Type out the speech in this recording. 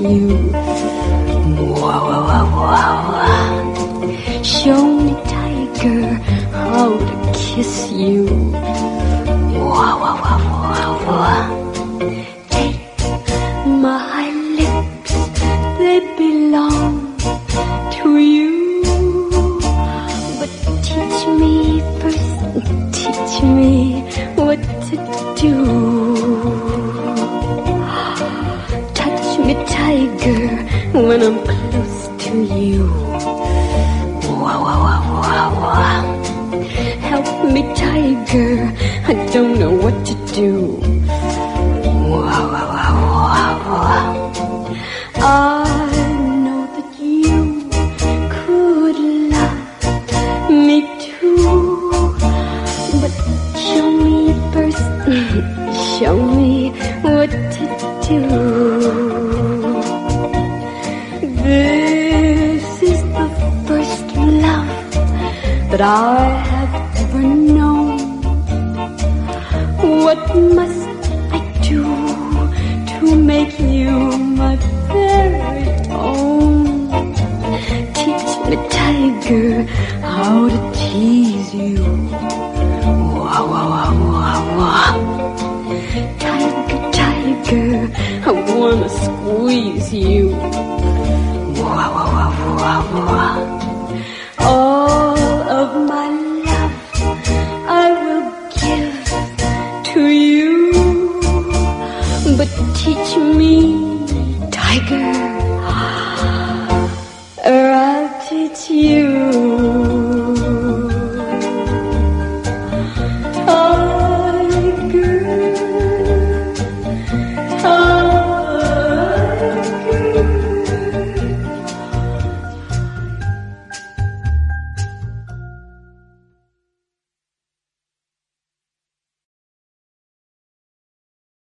you. Wow, wow, wow, wow. Show me, tiger, how to kiss you. Wow, wow, wow, wow, wow. Take my lips, they belong to you. But teach me first, teach me what to do. Touch me, tiger, when I'm close to you. Wow, wow, wow, wow, wow. Help me, tiger, I don't know what to do. Wow, wow, wow, wow, wow. I know that you could love me too, but show me first, show me what to do. This is the first love that I have ever known. What must I do to make you my very own? Teach me, tiger, how to tease you. Wow, wow, wow, wow, wow. Tiger, tiger, I wanna squeeze you. Wow, wow, wow, wow, wow. All of my love I will give to you, but teach me, tiger, or I'll teach you.